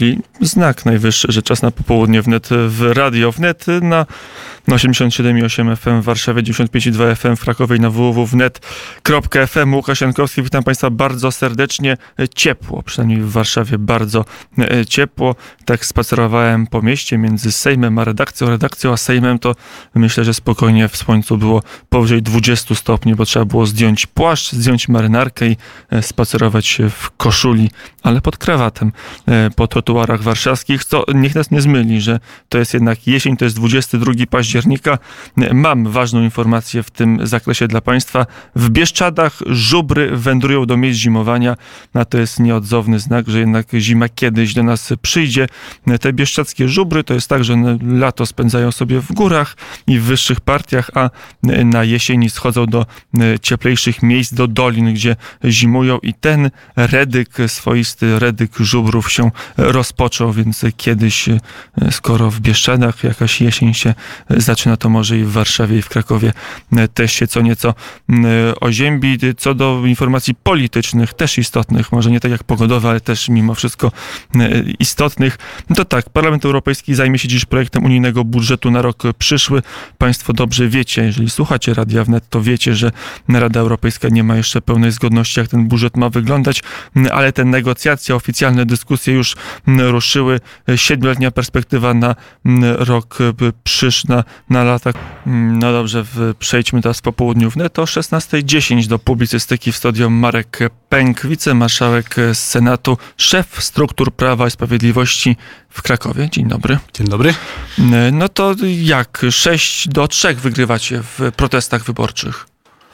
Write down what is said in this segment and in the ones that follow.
I znak najwyższy, że czas na popołudnie wnet w Radio Wnet na 87,8 FM w Warszawie, 95,2 FM w Krakowie i na www.wnet.fm. Łukasz Jankowski, witam Państwa bardzo serdecznie. Ciepło, przynajmniej w Warszawie bardzo ciepło. Tak spacerowałem po mieście między Sejmem a redakcją a Sejmem, to myślę, że spokojnie w słońcu było powyżej 20 stopni, bo trzeba było zdjąć płaszcz, zdjąć marynarkę i spacerować w koszuli, ale pod krawatem po trotuarach warszawskich, co niech nas nie zmyli, że to jest jednak jesień, to jest 22 października. Mam ważną informację w tym zakresie dla Państwa. W Bieszczadach żubry wędrują do miejsc zimowania, a to jest nieodzowny znak, że jednak zima kiedyś do nas przyjdzie. Te bieszczadzkie żubry to jest tak, że lato spędzają sobie w górach i w wyższych partiach, a na jesieni schodzą do cieplejszych miejsc, do dolin, gdzie zimują i ten swoisty redyk żubrów się rozpoczął, więc kiedyś, skoro w Bieszczadach jakaś jesień się zaczyna, to może i w Warszawie i w Krakowie też się co nieco oziębi. Co do informacji politycznych, też istotnych, może nie tak jak pogodowe, ale też mimo wszystko istotnych, to tak, Parlament Europejski zajmie się dziś projektem unijnego budżetu na rok przyszły. Państwo dobrze wiecie, jeżeli słuchacie Radia Wnet, to wiecie, że Rada Europejska nie ma jeszcze pełnej zgodności, jak ten budżet ma wyglądać, ale te negocjacje, oficjalne dyskusje już ruszyły. 7-letnia perspektywa na rok przyszły, na lata. No dobrze, przejdźmy teraz po południu wnet o 16:10 do publicystyki w studiu Marek Pęk, wicemarszałek Senatu, szef struktur Prawa i Sprawiedliwości w Krakowie. Dzień dobry. Dzień dobry. No to jak 6-3 wygrywacie w protestach wyborczych?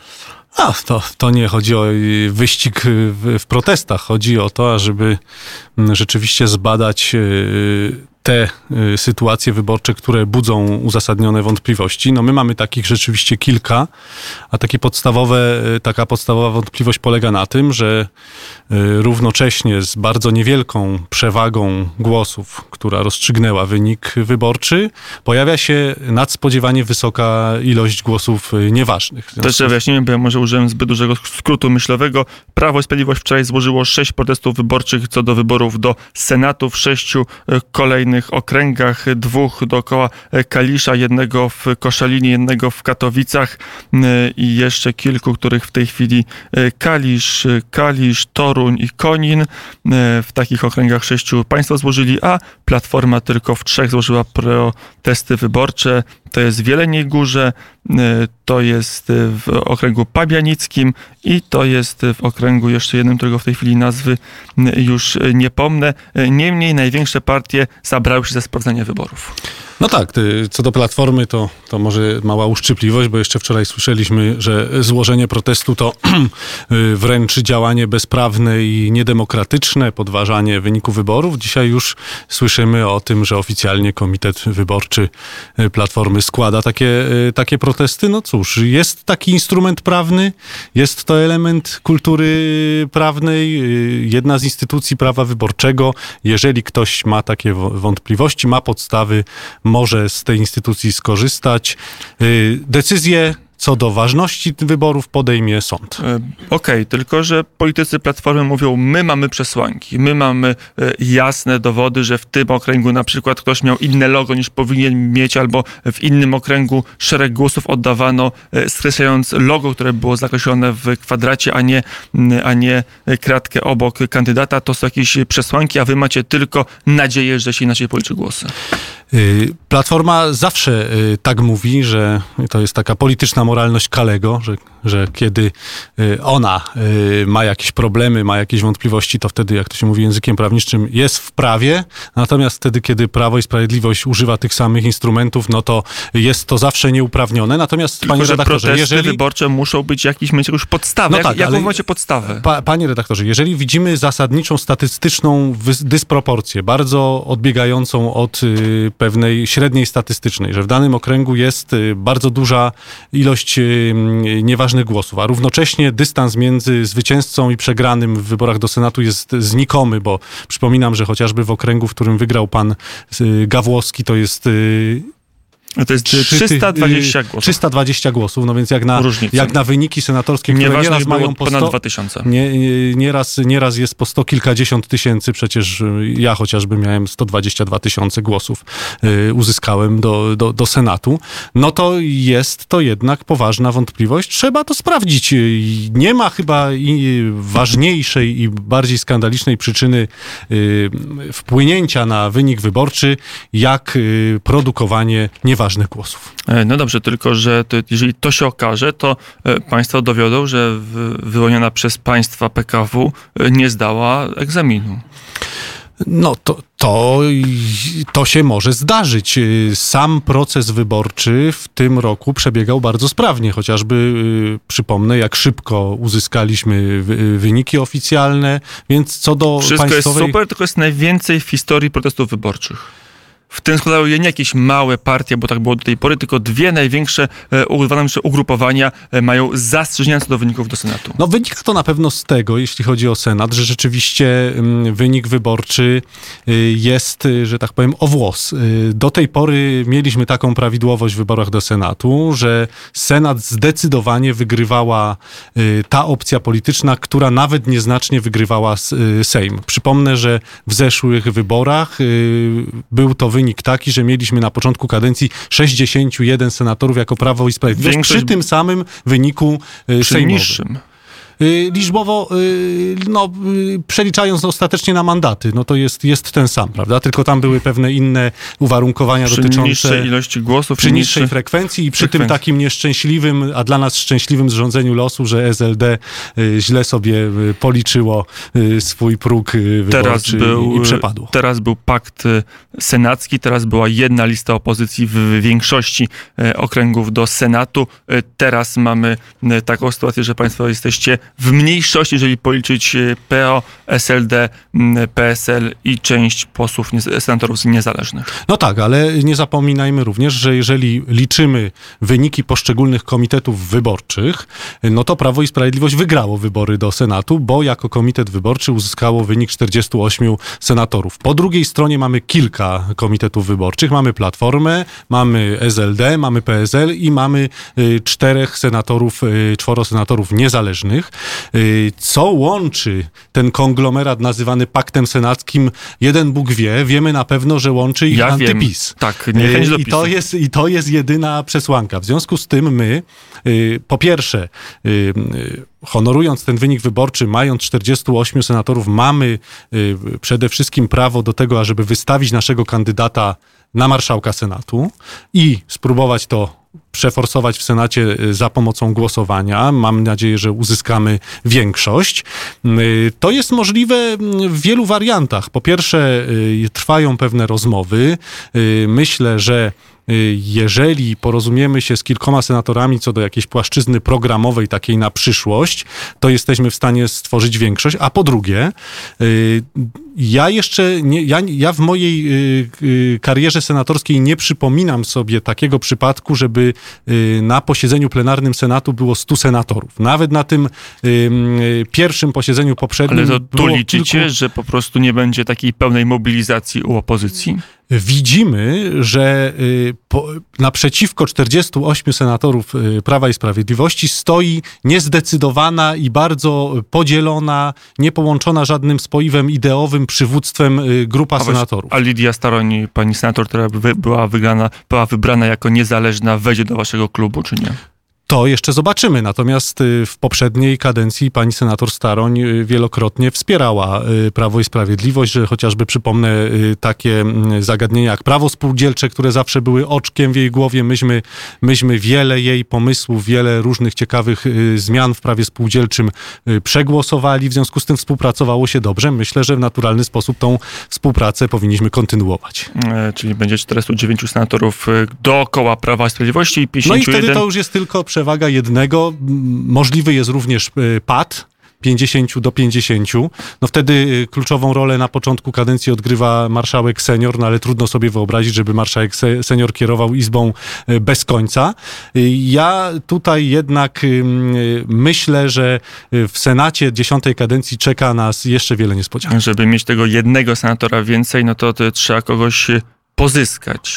To nie chodzi o wyścig w protestach. Chodzi o to, ażeby rzeczywiście zbadać te sytuacje wyborcze, które budzą uzasadnione wątpliwości. No my mamy takich rzeczywiście kilka, a taka podstawowa wątpliwość polega na tym, że równocześnie z bardzo niewielką przewagą głosów, która rozstrzygnęła wynik wyborczy, pojawia się nadspodziewanie wysoka ilość głosów nieważnych. Też wyjaśnijmy, bo ja może użyłem zbyt dużego skrótu myślowego. Prawo i Sprawiedliwość wczoraj złożyło 6 protestów wyborczych co do wyborów do Senatu w 6 kolejnych okręgach, 2 dookoła Kalisza, 1 w Koszalinie, 1 w Katowicach i jeszcze kilku, których w tej chwili Kalisz, Toruń i Konin. W takich okręgach 6 państwo złożyli, a Platforma tylko w 3 złożyła protesty wyborcze. To jest w Jeleniej Górze, to jest w okręgu pabianickim i to jest w okręgu jeszcze jednym, którego w tej chwili nazwy już nie pomnę. Niemniej największe partie zabrały się za sprawdzenie wyborów. No tak, co do Platformy to może mała uszczypliwość, bo jeszcze wczoraj słyszeliśmy, że złożenie protestu to wręcz działanie bezprawne i niedemokratyczne, podważanie wyniku wyborów. Dzisiaj już słyszymy o tym, że oficjalnie Komitet Wyborczy Platformy składa takie protesty. No cóż, jest taki instrument prawny, jest to element kultury prawnej, jedna z instytucji prawa wyborczego. Jeżeli ktoś ma takie wątpliwości, ma podstawy, może z tej instytucji skorzystać. Decyzję co do ważności wyborów podejmie sąd. Okej, tylko że politycy Platformy mówią, my mamy przesłanki, my mamy jasne dowody, że w tym okręgu na przykład ktoś miał inne logo niż powinien mieć, albo w innym okręgu szereg głosów oddawano skreślając logo, które było zakreślone w kwadracie, a nie kratkę obok kandydata. To są jakieś przesłanki, a wy macie tylko nadzieję, że się inaczej policzy głosy. Platforma zawsze tak mówi, że to jest taka polityczna moralność Kalego, że kiedy ona ma jakieś problemy, ma jakieś wątpliwości, to wtedy, jak to się mówi językiem prawniczym, jest w prawie. Natomiast wtedy, kiedy Prawo i Sprawiedliwość używa tych samych instrumentów, no to jest to zawsze nieuprawnione. Natomiast, tylko, panie redaktorze, protesty wyborcze muszą mieć jakąś podstawę. No jaką macie podstawę? Panie redaktorze, jeżeli widzimy zasadniczą, statystyczną dysproporcję, bardzo odbiegającą od pewnej średniej statystycznej, że w danym okręgu jest bardzo duża ilość nieważnych głosów, a równocześnie dystans między zwycięzcą i przegranym w wyborach do Senatu jest znikomy, bo przypominam, że chociażby w okręgu, w którym wygrał pan Gawłowski, to jest To jest 320 głosów. 320 głosów, no więc jak na wyniki senatorskie, które Nieważne, nieraz mają po 100... ponad 2000. Nieraz jest po 100 kilkadziesiąt tysięcy, przecież ja chociażby miałem 122 tysiące głosów, uzyskałem do Senatu, no to jest to jednak poważna wątpliwość. Trzeba to sprawdzić. Nie ma chyba ważniejszej i bardziej skandalicznej przyczyny wpłynięcia na wynik wyborczy, jak produkowanie nieważnych głosów. No dobrze, tylko że jeżeli to się okaże, to państwo dowiodą, że wyłoniona przez państwa PKW nie zdała egzaminu. No to się może zdarzyć. Sam proces wyborczy w tym roku przebiegał bardzo sprawnie, chociażby przypomnę, jak szybko uzyskaliśmy wyniki oficjalne, więc co do wszystko państwowej... jest super, tylko jest najwięcej w historii protestów wyborczych. W tym składały je nie jakieś małe partie, bo tak było do tej pory, tylko dwie największe ugrupowania mają zastrzeżenia co do wyników do Senatu. No wynika to na pewno z tego, jeśli chodzi o Senat, że rzeczywiście wynik wyborczy jest, że tak powiem, o włos. Do tej pory mieliśmy taką prawidłowość w wyborach do Senatu, że Senat zdecydowanie wygrywała ta opcja polityczna, która nawet nieznacznie wygrywała Sejm. Przypomnę, że w zeszłych wyborach był to wynik taki, że mieliśmy na początku kadencji 61 senatorów jako Prawo i Sprawiedliwość przy tym samym wyniku sejmowym. Niższym. Liczbowo, przeliczając ostatecznie na mandaty, no to jest ten sam, prawda? Tylko tam były pewne inne uwarunkowania dotyczące... Przy niższej ilości głosów. Przy niższej frekwencji i przy tym takim nieszczęśliwym, a dla nas szczęśliwym zrządzeniu losu, że SLD źle sobie policzyło swój próg wyborczy i przepadło. Teraz był pakt senacki, teraz była jedna lista opozycji w większości okręgów do Senatu. Teraz mamy taką sytuację, że państwo jesteście w mniejszości, jeżeli policzyć PO, SLD, PSL i część posłów, senatorów niezależnych. No tak, ale nie zapominajmy również, że jeżeli liczymy wyniki poszczególnych komitetów wyborczych, no to Prawo i Sprawiedliwość wygrało wybory do Senatu, bo jako komitet wyborczy uzyskało wynik 48 senatorów. Po drugiej stronie mamy kilka komitetów wyborczych. Mamy Platformę, mamy SLD, mamy PSL i mamy 4 senatorów niezależnych. Co łączy ten konglomerat nazywany paktem senackim, jeden Bóg wie, wiemy na pewno, że łączy ich antyPiS. Tak, niechęć do PiS-u. I to jest jedyna przesłanka. W związku z tym my, po pierwsze, honorując ten wynik wyborczy, mając 48 senatorów, mamy przede wszystkim prawo do tego, ażeby wystawić naszego kandydata na marszałka Senatu i spróbować to przeforsować w Senacie za pomocą głosowania. Mam nadzieję, że uzyskamy większość. To jest możliwe w wielu wariantach. Po pierwsze, trwają pewne rozmowy. Myślę, że jeżeli porozumiemy się z kilkoma senatorami co do jakiejś płaszczyzny programowej, takiej na przyszłość, to jesteśmy w stanie stworzyć większość. A po drugie, ja w mojej karierze senatorskiej nie przypominam sobie takiego przypadku, żeby na posiedzeniu plenarnym Senatu było 100 senatorów. Nawet na tym pierwszym posiedzeniu poprzednim... Ale to tu liczycie, że po prostu nie będzie takiej pełnej mobilizacji u opozycji? Widzimy, że naprzeciwko 48 senatorów Prawa i Sprawiedliwości stoi niezdecydowana i bardzo podzielona, niepołączona żadnym spoiwem ideowym przywództwem grupa senatorów. A Lidia Staroń, pani senator, która była wybrana jako niezależna, wejdzie do waszego klubu, czy nie? To jeszcze zobaczymy. Natomiast w poprzedniej kadencji pani senator Staroń wielokrotnie wspierała Prawo i Sprawiedliwość, że chociażby przypomnę takie zagadnienia jak prawo spółdzielcze, które zawsze były oczkiem w jej głowie. Myśmy wiele jej pomysłów, wiele różnych ciekawych zmian w prawie spółdzielczym przegłosowali. W związku z tym współpracowało się dobrze. Myślę, że w naturalny sposób tą współpracę powinniśmy kontynuować. Czyli będzie 409 senatorów dookoła Prawa i Sprawiedliwości i 51... No i wtedy to już jest tylko przewaga jednego. Możliwy jest również pad 50-50. No wtedy kluczową rolę na początku kadencji odgrywa marszałek senior, no ale trudno sobie wyobrazić, żeby marszałek senior kierował Izbą bez końca. Ja tutaj jednak myślę, że w Senacie 10. kadencji czeka nas jeszcze wiele niespodzianek. Żeby mieć tego jednego senatora więcej, no to trzeba kogoś pozyskać.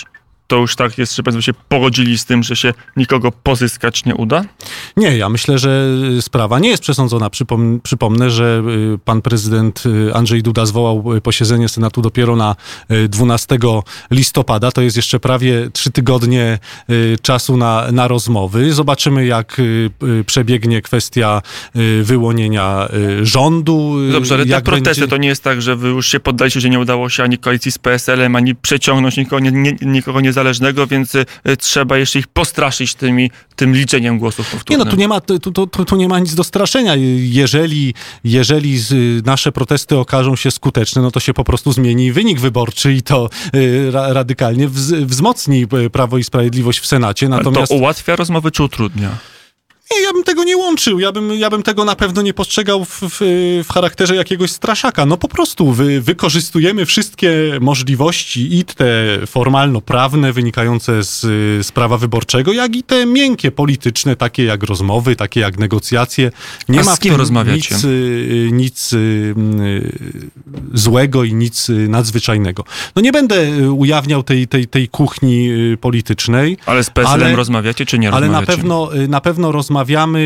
to już tak jest, że państwo się pogodzili z tym, że się nikogo pozyskać nie uda? Nie, ja myślę, że sprawa nie jest przesądzona. Przypomnę, że pan prezydent Andrzej Duda zwołał posiedzenie Senatu dopiero na 12 listopada. To jest jeszcze prawie 3 tygodnie czasu na rozmowy. Zobaczymy, jak przebiegnie kwestia wyłonienia rządu. Dobrze, ale te protesty będzie... to nie jest tak, że wy już się poddaliście, że nie udało się ani koalicji z PSL-em, ani przeciągnąć nikogo niezależnego, więc trzeba jeszcze ich postraszyć tym liczeniem głosów powtórnym. Nie, no tu nie ma nic do straszenia. Jeżeli nasze protesty okażą się skuteczne, no to się po prostu zmieni wynik wyborczy i to radykalnie wzmocni Prawo i Sprawiedliwość w Senacie. Natomiast... To ułatwia rozmowy czy utrudnia? Nie, ja bym tego nie łączył. Ja bym tego na pewno nie postrzegał w charakterze jakiegoś straszaka. No po prostu wykorzystujemy wszystkie możliwości i te formalno-prawne wynikające z prawa wyborczego, jak i te miękkie polityczne, takie jak rozmowy, takie jak negocjacje. Nie ma z kim rozmawiacie? Nic złego i nic nadzwyczajnego. No nie będę ujawniał tej kuchni politycznej. Ale z PSL-em rozmawiacie czy nie rozmawiacie? Ale na pewno rozmawiamy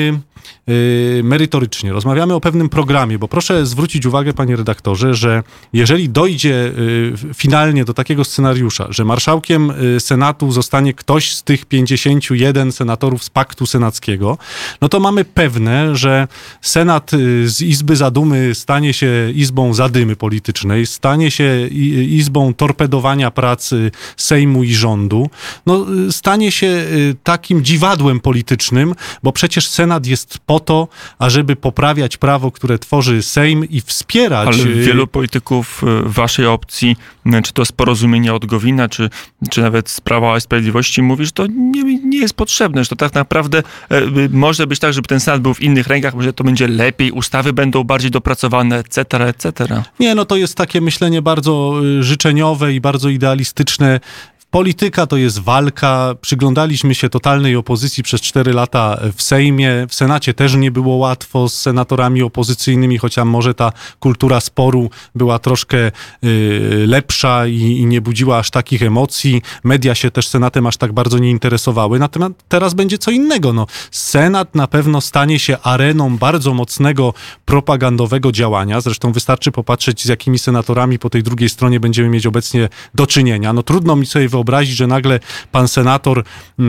merytorycznie, rozmawiamy o pewnym programie, bo proszę zwrócić uwagę, panie redaktorze, że jeżeli dojdzie finalnie do takiego scenariusza, że marszałkiem Senatu zostanie ktoś z tych 51 senatorów z Paktu Senackiego, no to mamy pewne, że Senat z Izby Zadumy stanie się Izbą Zadymy politycznej, stanie się Izbą torpedowania pracy Sejmu i rządu, no stanie się takim dziwadłem politycznym, bo przecież Senat jest po to, ażeby poprawiać prawo, które tworzy Sejm i wspierać... Ale wielu polityków waszej opcji, czy to z Porozumienia od Gowina, czy nawet z Prawa i Sprawiedliwości mówi, że to nie jest potrzebne, że to tak naprawdę może być tak, żeby ten Senat był w innych rękach, może to będzie lepiej, ustawy będą bardziej dopracowane, etc., etc. Nie, no to jest takie myślenie bardzo życzeniowe i bardzo idealistyczne. Polityka to jest walka. Przyglądaliśmy się totalnej opozycji przez 4 lata w Sejmie. W Senacie też nie było łatwo z senatorami opozycyjnymi, chociaż może ta kultura sporu była troszkę lepsza i nie budziła aż takich emocji. Media się też Senatem aż tak bardzo nie interesowały. Natomiast teraz będzie co innego. No, Senat na pewno stanie się areną bardzo mocnego propagandowego działania. Zresztą wystarczy popatrzeć, z jakimi senatorami po tej drugiej stronie będziemy mieć obecnie do czynienia. No trudno mi sobie wyobrazić, że nagle pan senator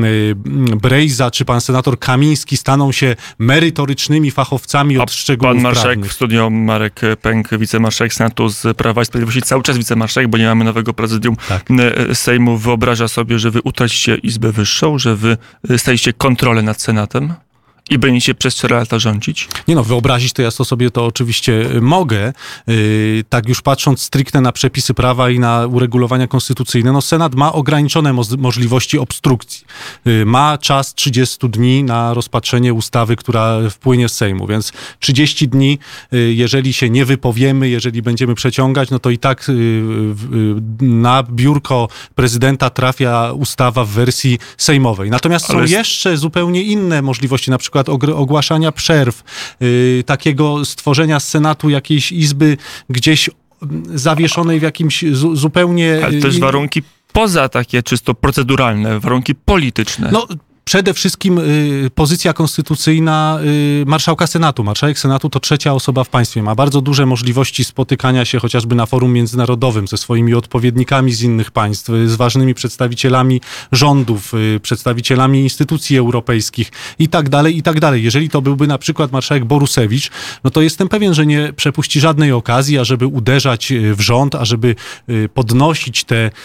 Brejza czy pan senator Kamiński staną się merytorycznymi fachowcami od szczegółów pan marszałek prawnych. W studio Marek Pęk, wicemarszałek Senatu z Prawa i Sprawiedliwości, cały czas wicemarszałek, bo nie mamy nowego prezydium Sejmu, wyobraża sobie, że wy utracicie Izbę Wyższą, że wy staliście kontrolę nad Senatem? I będziecie przez 4 lata rządzić? Nie no, wyobrazić to ja sobie to oczywiście mogę. Tak już patrząc stricte na przepisy prawa i na uregulowania konstytucyjne, no Senat ma ograniczone możliwości obstrukcji. Ma czas 30 dni na rozpatrzenie ustawy, która wpłynie z Sejmu, więc 30 dni, jeżeli się nie wypowiemy, jeżeli będziemy przeciągać, no to i tak na biurko prezydenta trafia ustawa w wersji sejmowej. Natomiast są jeszcze zupełnie inne możliwości, na przykład ogłaszania przerw, takiego stworzenia z Senatu jakiejś izby gdzieś zawieszonej w jakimś zupełnie... Ale też warunki poza takie czysto proceduralne, warunki polityczne. No, przede wszystkim pozycja konstytucyjna marszałka Senatu. Marszałek Senatu to 3. osoba w państwie. Ma bardzo duże możliwości spotykania się chociażby na forum międzynarodowym ze swoimi odpowiednikami z innych państw, z ważnymi przedstawicielami rządów, przedstawicielami instytucji europejskich i tak dalej, i tak dalej. Jeżeli to byłby na przykład marszałek Borusewicz, no to jestem pewien, że nie przepuści żadnej okazji, ażeby uderzać w rząd, ażeby podnosić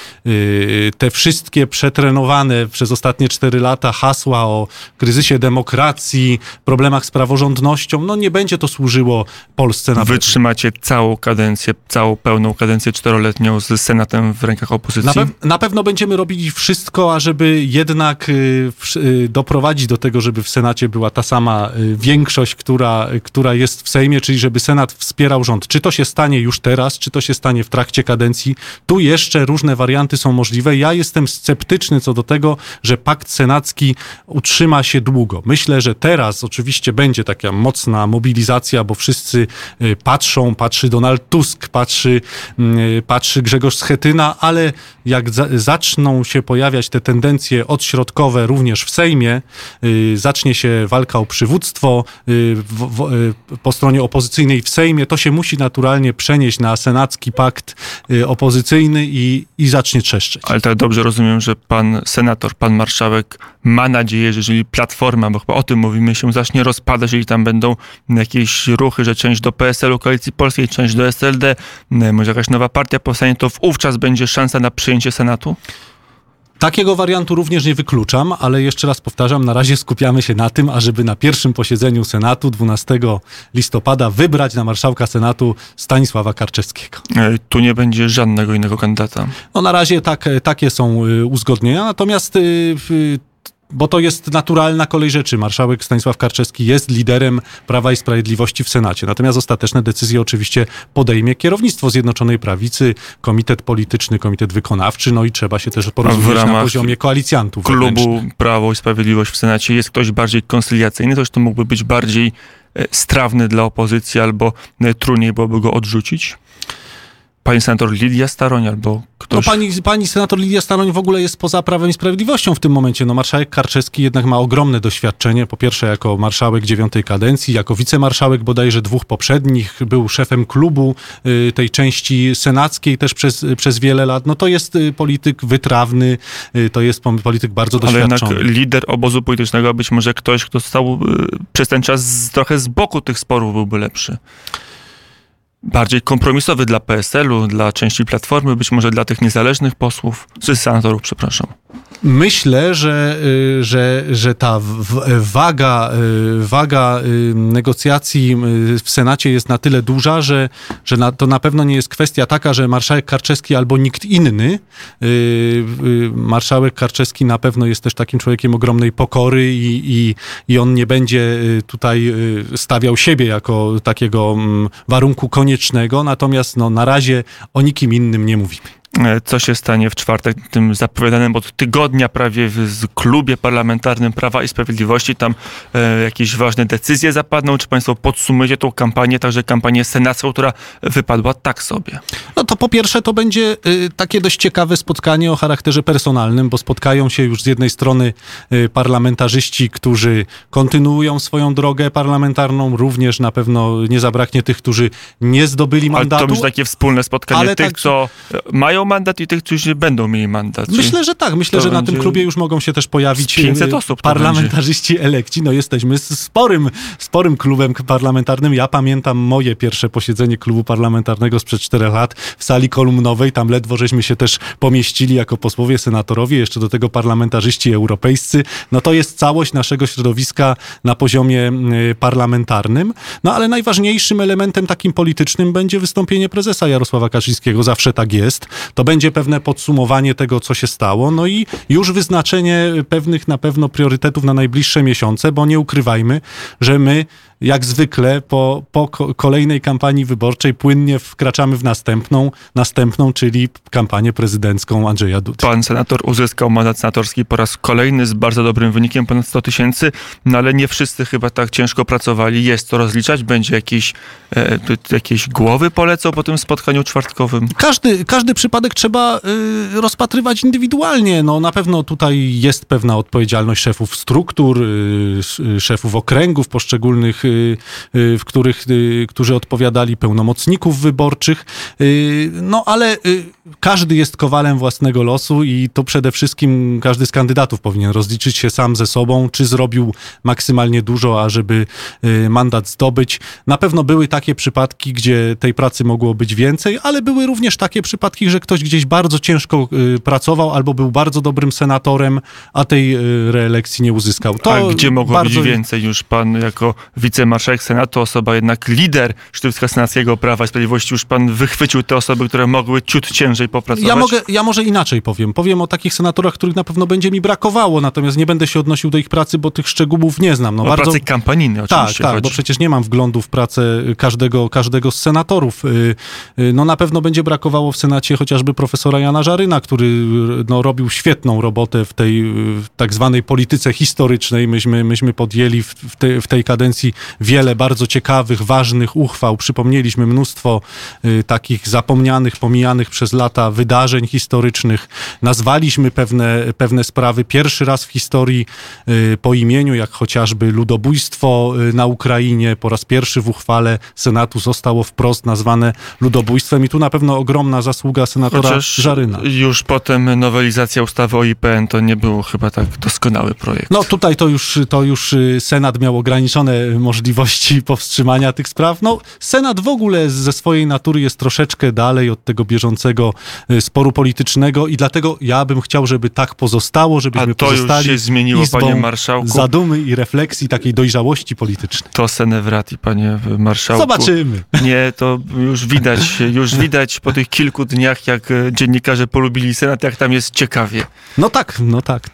te wszystkie przetrenowane przez ostatnie 4 lata hasła o kryzysie demokracji, problemach z praworządnością, no nie będzie to służyło Polsce na pewno. Wytrzymacie całą kadencję, całą pełną kadencję 4-letnią z Senatem w rękach opozycji? Na pewno będziemy robili wszystko, ażeby jednak doprowadzić do tego, żeby w Senacie była ta sama większość, która jest w Sejmie, czyli żeby Senat wspierał rząd. Czy to się stanie już teraz, czy to się stanie w trakcie kadencji? Tu jeszcze różne warianty są możliwe. Ja jestem sceptyczny co do tego, że pakt senacki utrzyma się długo. Myślę, że teraz oczywiście będzie taka mocna mobilizacja, bo wszyscy patrzy Donald Tusk, patrzy Grzegorz Schetyna, ale jak zaczną się pojawiać te tendencje odśrodkowe również w Sejmie, zacznie się walka o przywództwo po stronie opozycyjnej w Sejmie, to się musi naturalnie przenieść na senacki pakt opozycyjny i zacznie trzeszczeć. Ale tak dobrze rozumiem, że pan senator, pan marszałek ma nadzieję, że jeżeli Platforma, bo chyba o tym mówimy, się zacznie rozpadać, jeżeli tam będą jakieś ruchy, że część do PSL-u, Koalicji Polskiej, część do SLD, może jakaś nowa partia powstanie, to wówczas będzie szansa na przyjęcie Senatu? Takiego wariantu również nie wykluczam, ale jeszcze raz powtarzam, na razie skupiamy się na tym, ażeby na pierwszym posiedzeniu Senatu 12 listopada wybrać na marszałka Senatu Stanisława Karczewskiego. Tu nie będzie żadnego innego kandydata. No na razie takie są uzgodnienia, natomiast bo to jest naturalna kolej rzeczy. Marszałek Stanisław Karczewski jest liderem Prawa i Sprawiedliwości w Senacie. Natomiast ostateczne decyzje oczywiście podejmie kierownictwo Zjednoczonej Prawicy, komitet polityczny, komitet wykonawczy, no i trzeba się też porozumieć na poziomie koalicjantów. Klubu Prawo i Sprawiedliwość w Senacie jest ktoś bardziej koncyliacyjny, ktoś, kto mógłby być bardziej strawny dla opozycji albo trudniej byłoby go odrzucić? Pani senator Lidia Staroń albo ktoś... No pani senator Lidia Staroń w ogóle jest poza Prawem i Sprawiedliwością w tym momencie. No marszałek Karczewski jednak ma ogromne doświadczenie. Po pierwsze jako marszałek 9. kadencji, jako wicemarszałek bodajże 2 poprzednich. Był szefem klubu tej części senackiej też przez wiele lat. No to jest polityk wytrawny, to jest polityk bardzo doświadczony. Ale jednak lider obozu politycznego, a być może ktoś, kto stał przez ten czas trochę z boku tych sporów, byłby lepszy. Bardziej kompromisowy dla PSL-u, dla części Platformy, być może dla tych niezależnych posłów, czy senatorów, przepraszam. Myślę, że ta waga negocjacji w Senacie jest na tyle duża, że to na pewno nie jest kwestia taka, że marszałek Karczewski albo nikt inny. Marszałek Karczewski na pewno jest też takim człowiekiem ogromnej pokory i on nie będzie tutaj stawiał siebie jako takiego warunku koniecznego, natomiast na razie o nikim innym nie mówimy. Co się stanie w czwartek, tym zapowiadanym od tygodnia prawie w klubie parlamentarnym Prawa i Sprawiedliwości? Tam jakieś ważne decyzje zapadną? Czy państwo podsumujecie tą kampanię, także kampanię senacką, która wypadła tak sobie? No to po pierwsze to będzie takie dość ciekawe spotkanie o charakterze personalnym, bo spotkają się już z jednej strony parlamentarzyści, którzy kontynuują swoją drogę parlamentarną, również na pewno nie zabraknie tych, którzy nie zdobyli mandatu. Ale to będzie takie wspólne spotkanie tych, co mają mandat i tych, którzy będą mieli mandat. Myślę, że tak. Myślę, że na tym klubie już mogą się też pojawić 500 osób parlamentarzyści elekci. No jesteśmy sporym klubem parlamentarnym. Ja pamiętam moje pierwsze posiedzenie klubu parlamentarnego sprzed 4 lat w sali kolumnowej. Tam ledwo żeśmy się też pomieścili jako posłowie, senatorowie, jeszcze do tego parlamentarzyści europejscy. No to jest całość naszego środowiska na poziomie parlamentarnym. No ale najważniejszym elementem takim politycznym będzie wystąpienie prezesa Jarosława Kaczyńskiego. Zawsze tak jest. To będzie pewne podsumowanie tego, co się stało, no i już wyznaczenie pewnych na pewno priorytetów na najbliższe miesiące, bo nie ukrywajmy, że my jak zwykle po kolejnej kampanii wyborczej płynnie wkraczamy w następną, czyli kampanię prezydencką Andrzeja Dudy. Pan senator uzyskał mandat senatorski po raz kolejny z bardzo dobrym wynikiem, ponad 100 000, no ale nie wszyscy chyba tak ciężko pracowali. Jest to rozliczać? Będzie jakieś głowy polecą po tym spotkaniu czwartkowym? Każdy przypadek trzeba rozpatrywać indywidualnie. No, na pewno tutaj jest pewna odpowiedzialność szefów struktur, szefów okręgów poszczególnych, którzy odpowiadali, pełnomocników wyborczych. No ale każdy jest kowalem własnego losu i to przede wszystkim każdy z kandydatów powinien rozliczyć się sam ze sobą, czy zrobił maksymalnie dużo, ażeby mandat zdobyć. Na pewno były takie przypadki, gdzie tej pracy mogło być więcej, ale były również takie przypadki, że ktoś gdzieś bardzo ciężko pracował albo był bardzo dobrym senatorem, a tej reelekcji nie uzyskał. A gdzie mogło być więcej? Już pan jako wicemarszałek Senatu, osoba jednak lider środowiska senackiego Prawa i Sprawiedliwości. Już pan wychwycił te osoby, które mogły ciut ciężej popracować? Ja może inaczej powiem. Powiem o takich senatorach, których na pewno będzie mi brakowało, natomiast nie będę się odnosił do ich pracy, bo tych szczegółów nie znam. O pracy kampanijnej oczywiście Tak, bo przecież nie mam wglądu w pracę każdego z senatorów. No na pewno będzie brakowało w Senacie chociażby profesora Jana Żaryna, który robił świetną robotę w tej tak zwanej polityce historycznej. Myśmy podjęli w tej kadencji wiele bardzo ciekawych, ważnych uchwał. Przypomnieliśmy mnóstwo takich zapomnianych, pomijanych przez lata wydarzeń historycznych. Nazwaliśmy pewne sprawy pierwszy raz w historii po imieniu, jak chociażby ludobójstwo na Ukrainie. Po raz pierwszy w uchwale Senatu zostało wprost nazwane ludobójstwem i tu na pewno ogromna zasługa senatora Żaryna. Już potem nowelizacja ustawy o IPN to nie był chyba tak doskonały projekt. No tutaj to już Senat miał ograniczone możliwości powstrzymania tych spraw. No Senat w ogóle ze swojej natury jest troszeczkę dalej od tego bieżącego sporu politycznego i dlatego ja bym chciał, żeby tak pozostało, żebyśmy pozostali już się zmieniło, panie marszałku. Zadumy i refleksji, takiej dojrzałości politycznej. To senewrati, panie marszałku. Zobaczymy. Nie, to już widać po tych kilku dniach, jak dziennikarze polubili Senat, jak tam jest ciekawie. No tak,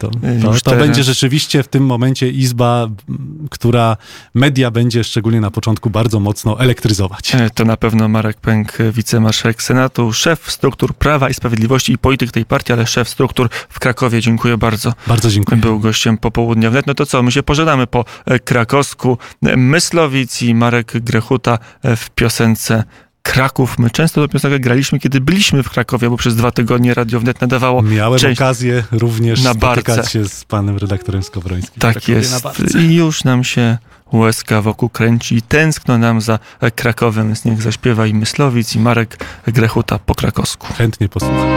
to będzie rzeczywiście w tym momencie izba, która media będzie szczególnie na początku bardzo mocno elektryzować. To na pewno Marek Pęk, wicemarszałek Senatu, szef struktur Prawa i Sprawiedliwości i polityk tej partii, ale szef struktur w Krakowie. Dziękuję bardzo. Bardzo dziękuję. Był gościem Popołudnia Wnet. No to co, my się pożegnamy po krakowsku. Myslowic i Marek Grechuta w piosence Kraków. My często tę piosenkę graliśmy, kiedy byliśmy w Krakowie, bo przez 2 tygodnie Radio Wnet nadawało. Miałem okazję również spotykać się z panem redaktorem Skowrońskim. Tak jest. I już nam się łezka wokół kręci i tęskno nam za Krakowem. Więc niech zaśpiewa i Myslowic, i Marek Grechuta po krakowsku. Chętnie posłucham.